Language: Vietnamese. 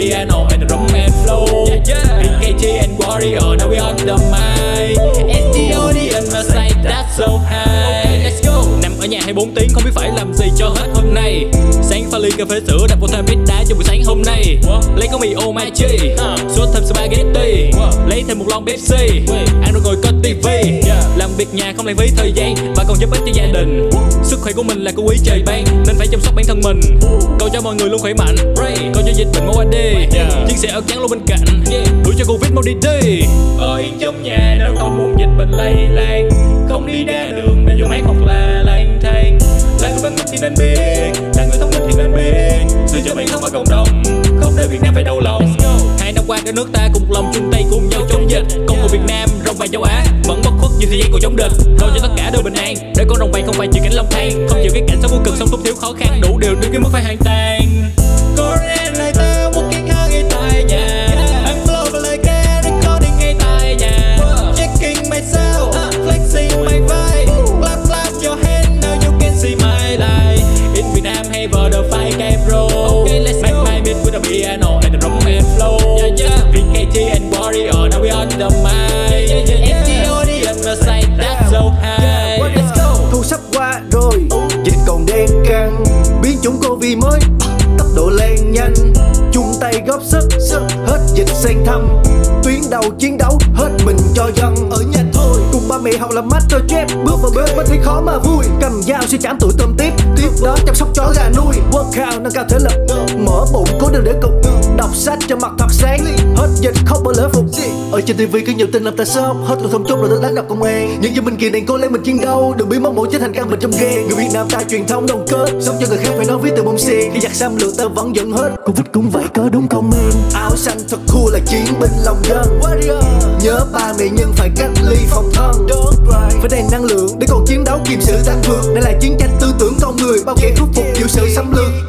piano and the drum and flow. BKT and Warrior, now we on the mic. It's the audience mà say that's so high. Let's go. Nằm ở nhà 24 tiếng không biết phải làm gì cho hết hôm nay. Sáng pha ly cà phê sữa đặt vô thêm ít đá cho buổi sáng hôm nay. Lấy có mì omachi, sốt thêm spaghetti, lấy thêm một lon Pepsi, ăn rồi ngồi coi tivi. Làm việc nhà không lãng phí thời gian và còn giúp ích cho gia đình. Sức khỏe của mình là của quý trời ban nên phải chăm sóc bản thân mình. Cầu cho mọi người luôn khỏe mạnh, cầu cho dịch bệnh mau qua đi. Chia sẻ áo trắng luôn bên cạnh, đuổi cho Covid mau đi đi. Yên trong nhà nếu không muốn dịch bệnh lây lan, không đi ra đường để vô mát hoặc là lang thang. Là người văn minh thì nên biết, là người thông minh thì nên biết, sự cho bản thân và cộng đồng, không để Việt Nam phải đau lòng. 2 năm qua cả nước ta cùng một lòng chung tay cùng nhau chống dịch. Con người Việt Nam rồng vàng châu Á vẫn bất khuất như thời gian còn chống địch. Cầu cho tất cả đều bình an để con rồng vàng không phải chịu cảnh long thang, không chịu cái cảnh sống vô cực sống túng thiếu khó khăn, đủ điều đến cái mức phải hoàn tan. Korean lại ta một cái kháng ngay tại nhà, I'm global like that recording ngay tại nhà. Checking myself, flexing my vibe, clap clap your hand now you can see my light. In Vietnam have the five game bro. Okay, let's make my beat with the piano and the drum and flow. BKT and Warrior, now we on the mic. It's the audience mà say that's so high. Let's go. Thu sắp qua rồi, dịch còn đen căng, biến chủng Covid mới tốc độ lan nhanh. Chung tay góp sức, hết dịch sang thăm, tuyến đầu chiến đấu hết mình cho dân. Ở nhà thôi, cùng ba mẹ học làm master chef, bước vào bếp mới thấy khó mà vui. Cầm dao sẽ chạm tụi tôm tiếp đó chăm sóc chó gà nuôi. Workout nâng cao thể lực, mở bụng cố đừng để cục, đọc sách cho mặt thật sáng. Hết dịch không bỏ lỡ phục. Ở trên TV cứ nhiều tin làm ta sốc, hết còn thông chốt rồi tới đánh đập công an. Nhưng dân mình kỳ này cố lấy mình chiến đấu, đừng biến mất mũi trở thành căn bệnh trong ghen. Người Việt Nam ta truyền thống đồng kết, sống cho người khác phải nói viết từ bông sen. Khi giặc xâm lược ta vẫn giận hết, Covid cũng vậy có đúng không em? Áo xanh thật cool là chiến binh lòng dân. Nhớ ba mẹ nhưng phải cách ly phòng thân, phải đầy năng lượng để còn chiến đấu kiềm sự tăng vượt. Đây là chiến tranh tư tưởng con người, bao kẻ khuất phục chịu sự xâm lược.